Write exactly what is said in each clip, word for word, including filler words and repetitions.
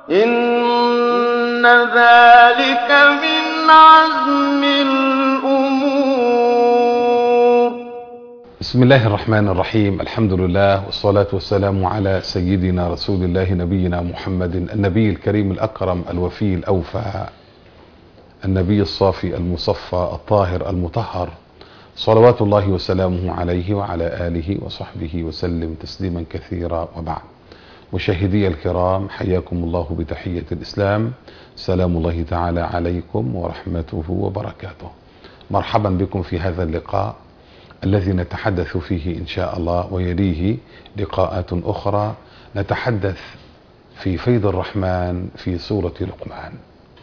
إن ذلك من عزم الأمور. بسم الله الرحمن الرحيم. الحمد لله والصلاة والسلام على سيدنا رسول الله نبينا محمد النبي الكريم الأكرم الوفي الأوفى، النبي الصافي المصفى الطاهر المطهر، صلوات الله وسلامه عليه وعلى آله وصحبه وسلم تسليما كثيرا. وبعد، مشاهدي الكرام، حياكم الله بتحية الإسلام، سلام الله تعالى عليكم ورحمته وبركاته. مرحبا بكم في هذا اللقاء الذي نتحدث فيه إن شاء الله، ويليه لقاءات أخرى نتحدث في فيض الرحمن في سورة لقمان.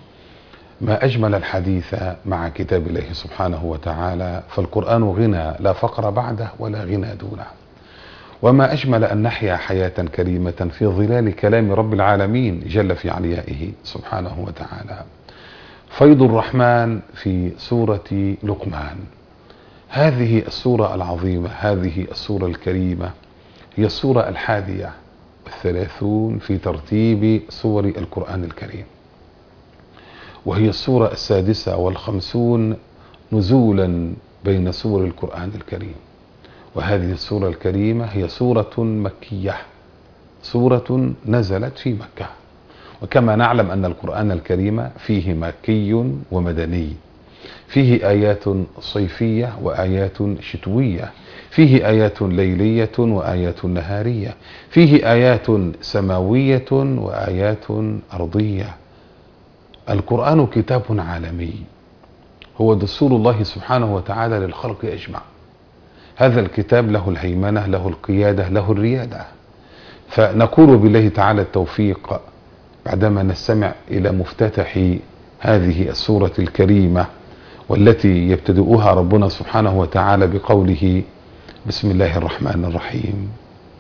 ما أجمل الحديث مع كتاب الله سبحانه وتعالى، فالقرآن غنى لا فقر بعده ولا غنى دونه. وما أجمل أن نحيا حياة كريمة في ظلال كلام رب العالمين جل في عليائه سبحانه وتعالى. فيض الرحمن في سورة لقمان، هذه السورة العظيمة، هذه السورة الكريمة، هي السورة الحادية والثلاثون في ترتيب سور القرآن الكريم، وهي السورة السادسة والخمسون نزولا بين سور القرآن الكريم. وهذه السورة الكريمة هي سورة مكية، سورة نزلت في مكة. وكما نعلم أن القرآن الكريم فيه مكي ومدني، فيه آيات صيفية وآيات شتوية، فيه آيات ليلية وآيات نهارية، فيه آيات سماوية وآيات أرضية. القرآن كتاب عالمي، هو دستور الله سبحانه وتعالى للخلق أجمع. هذا الكتاب له الهيمنة، له القيادة، له الريادة. فنقول بالله تعالى التوفيق بعدما نستمع إلى مفتتح هذه السورة الكريمة، والتي يبتدئها ربنا سبحانه وتعالى بقوله: بسم الله الرحمن الرحيم،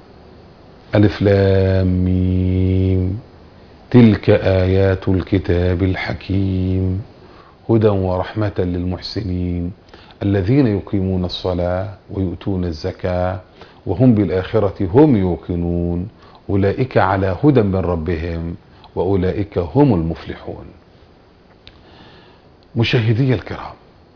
ألف لام ميم، تلك آيات الكتاب الحكيم، هدى ورحمة للمحسنين الذين يقيمون الصلاة ويؤتون الزكاة وهم بالآخرة هم يوقنون، أولئك على هدى من ربهم وأولئك هم المفلحون. مشاهدي الكرام،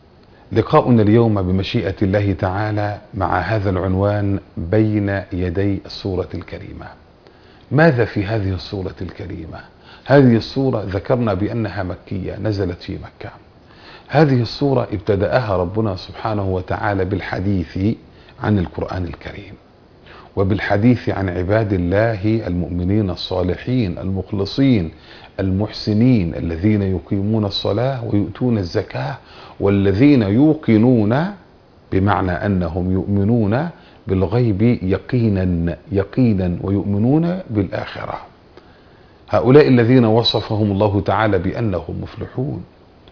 لقاؤنا اليوم بمشيئة الله تعالى مع هذا العنوان بين يدي السورة الكريمة. ماذا في هذه السورة الكريمة؟ هذه السورة ذكرنا بأنها مكية، نزلت في مكة. هذه السورة ابتدأها ربنا سبحانه وتعالى بالحديث عن القرآن الكريم، وبالحديث عن عباد الله المؤمنين الصالحين المخلصين المحسنين الذين يقيمون الصلاة ويؤتون الزكاة، والذين يوقنون بمعنى أنهم يؤمنون بالغيب يقينا يقينا ويؤمنون بالآخرة. هؤلاء الذين وصفهم الله تعالى بأنهم مفلحون.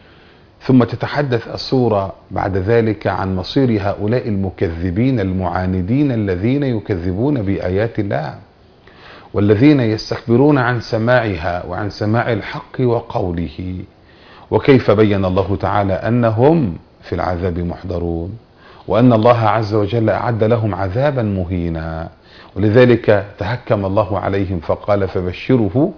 ثم تتحدث السورة بعد ذلك عن مصير هؤلاء المكذبين المعاندين الذين يكذبون بآيات الله، والذين يستكبرون عن سماعها وعن سماع الحق وقوله، وكيف بين الله تعالى أنهم في العذاب محضرون، وأن الله عز وجل أعد لهم عذابا مهينا، ولذلك تهكم الله عليهم فقال: فبشره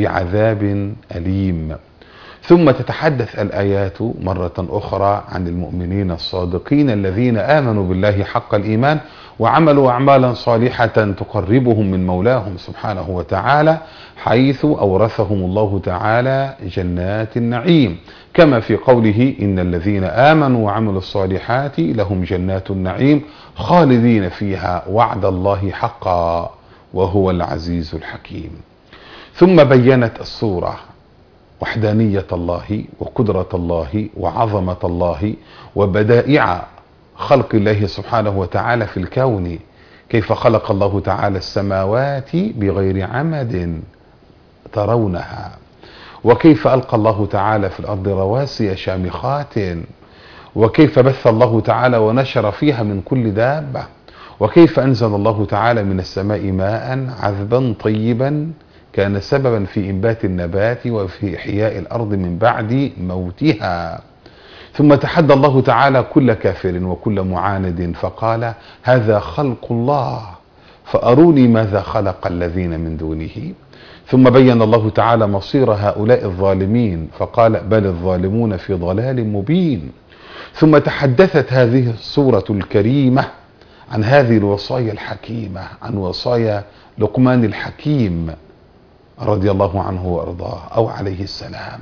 بعذاب أليم. ثم تتحدث الآيات مرة أخرى عن المؤمنين الصادقين الذين آمنوا بالله حق الإيمان وعملوا أعمالا صالحة تقربهم من مولاهم سبحانه وتعالى، حيث أورثهم الله تعالى جنات النعيم، كما في قوله: إن الذين آمنوا وعملوا الصالحات لهم جنات النعيم خالدين فيها وعد الله حقا وهو العزيز الحكيم. ثم بينت السورة وحدانية الله وقدرة الله وعظمة الله وبدائع خلق الله سبحانه وتعالى في الكون، كيف خلق الله تعالى السماوات بغير عمد ترونها، وكيف ألقى الله تعالى في الأرض رواسي شامخات، وكيف بث الله تعالى ونشر فيها من كل دابة، وكيف أنزل الله تعالى من السماء ماء عذبا طيبا كان سببا في إنبات النبات وفي إحياء الأرض من بعد موتها. ثم تحدى الله تعالى كل كافر وكل معاند فقال: هذا خلق الله فأروني ماذا خلق الذين من دونه. ثم بين الله تعالى مصير هؤلاء الظالمين فقال بل الظالمون في ضلال مبين. ثم تحدثت هذه السورة الكريمة عن هذه الوصايا الحكيمة، عن وصايا لقمان الحكيم رضي الله عنه وارضاه أو عليه السلام.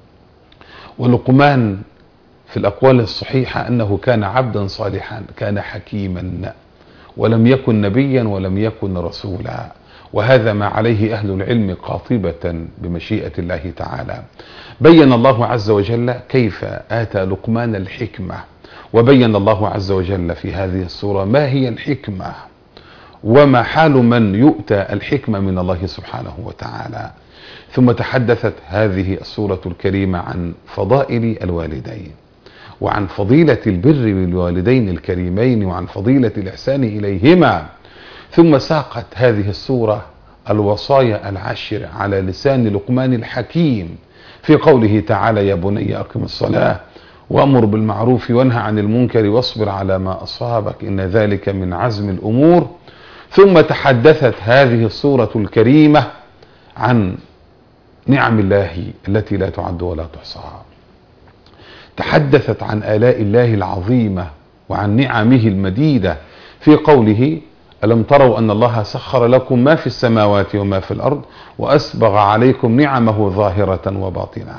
ولقمان في الأقوال الصحيحة أنه كان عبدا صالحا، كان حكيما، ولم يكن نبيا ولم يكن رسولا، وهذا ما عليه أهل العلم قاطبة بمشيئة الله تعالى. بين الله عز وجل كيف آتى لقمان الحكمة، وبين الله عز وجل في هذه السورة ما هي الحكمة وما حال من يؤتى الحكمة من الله سبحانه وتعالى. ثم تحدثت هذه السورة الكريمة عن فضائل الوالدين، وعن فضيلة البر للوالدين الكريمين، وعن فضيلة الإحسان إليهما. ثم ساقت هذه السورة الوصايا العشر على لسان لقمان الحكيم في قوله تعالى يا بني أقم الصلاة وأمر بالمعروف وانهى عن المنكر واصبر على ما أصابك إن ذلك من عزم الأمور. ثم تحدثت هذه السورة الكريمة عن نعم الله التي لا تعد ولا تحصى، تحدثت عن آلاء الله العظيمة وعن نعمه المديدة في قوله ألم تروا أن الله سخر لكم ما في السماوات وما في الأرض وأسبغ عليكم نعمه ظاهرة وباطنة.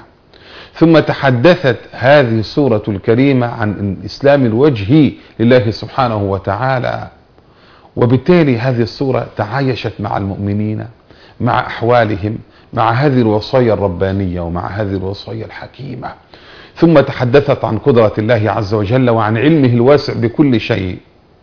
ثم تحدثت هذه السورة الكريمة عن إسلام الوجه لله سبحانه وتعالى، وبالتالي هذه السورة تعايشت مع المؤمنين، مع أحوالهم، مع هذه الوصايا الربانية ومع هذه الوصايا الحكيمة. ثم تحدثت عن قدرة الله عز وجل وعن علمه الواسع بكل شيء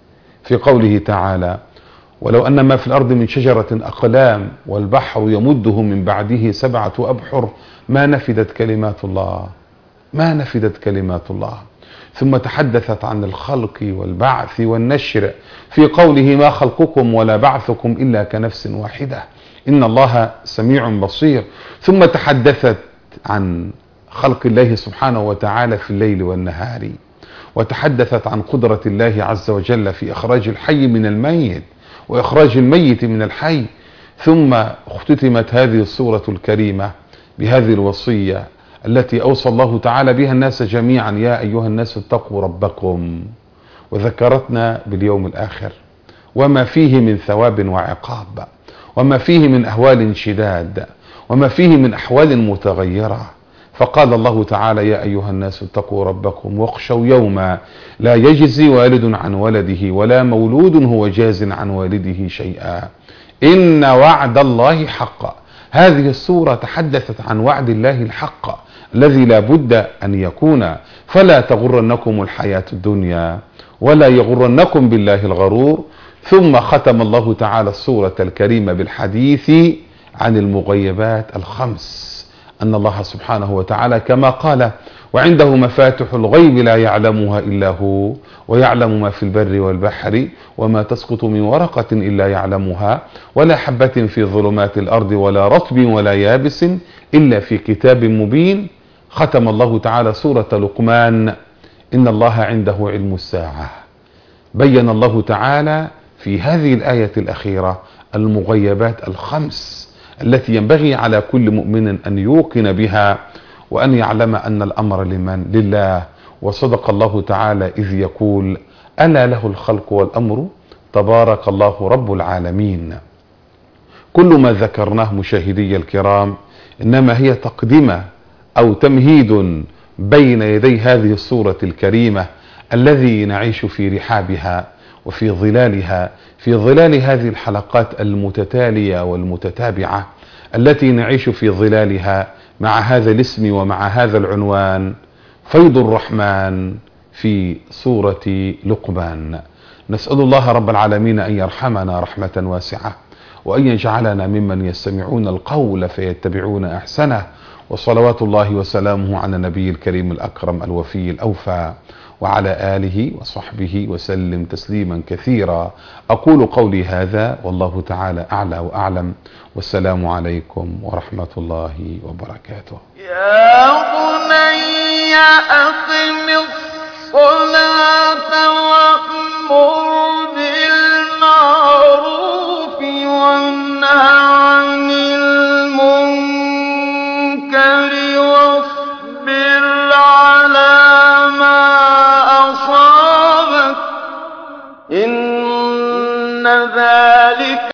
في قوله تعالى ولو أن ما في الأرض من شجرة أقلام والبحر يمده من بعده سبعة أبحر ما نفدت كلمات الله، ما نفدت كلمات الله. ثم تحدثت عن الخلق والبعث والنشر في قوله ما خلقكم ولا بعثكم إلا كنفس واحدة إن الله سميع بصير. ثم تحدثت عن خلق الله سبحانه وتعالى في الليل والنهار، وتحدثت عن قدرة الله عز وجل في إخراج الحي من الميت وإخراج الميت من الحي. ثم اختتمت هذه السورة الكريمة بهذه الوصية التي أوصى الله تعالى بها الناس جميعا يا أيها الناس اتقوا ربكم، وذكرتنا باليوم الآخر وما فيه من ثواب وعقاب، وما فيه من أهوال شداد، وما فيه من أحوال متغيرة. فقال الله تعالى يا أيها الناس اتقوا ربكم واخشوا يوما لا يجزي والد عن ولده ولا مولود هو جاز عن والده شيئا إن وعد الله حق. هذه السورة تحدثت عن وعد الله الحق الذي لا بد أن يكون، فلا تغرنكم الحياة الدنيا ولا يغرنكم بالله الغرور. ثم ختم الله تعالى السورة الكريمة بالحديث عن المغيبات الخمس، أن الله سبحانه وتعالى كما قال وعنده مفاتح الغيب لا يعلمها إلا هو ويعلم ما في البر والبحر وما تسقط من ورقة إلا يعلمها ولا حبة في ظلمات الأرض ولا رطب ولا يابس إلا في كتاب مبين. ختم الله تعالى سورة لقمان إن الله عنده علم الساعة. بين الله تعالى في هذه الآية الأخيرة المغيبات الخمس التي ينبغي على كل مؤمن أن يوقن بها وأن يعلم أن الأمر لمن لله. وصدق الله تعالى إذ يقول ألا له الخلق والأمر تبارك الله رب العالمين. كل ما ذكرناه مشاهدي الكرام إنما هي تقدمة أو تمهيد بين يدي هذه السورة الكريمة الذي نعيش في رحابها وفي ظلالها، في ظلال هذه الحلقات المتتالية والمتتابعة التي نعيش في ظلالها مع هذا الاسم ومع هذا العنوان فيض الرحمن في سورة لقمان. نسأل الله رب العالمين أن يرحمنا رحمة واسعة وأن يجعلنا ممن يستمعون القول فيتبعون أحسنه. وصلوات الله وسلامه على النبي الكريم الأكرم الوفي الأوفى وعلى آله وصحبه وسلم تسليما كثيرا. أقول قولي هذا والله تعالى أعلى وأعلم، والسلام عليكم ورحمة الله وبركاته. يا بني أقم الصلاة وأمر بالمعروف وانهى عن ذلك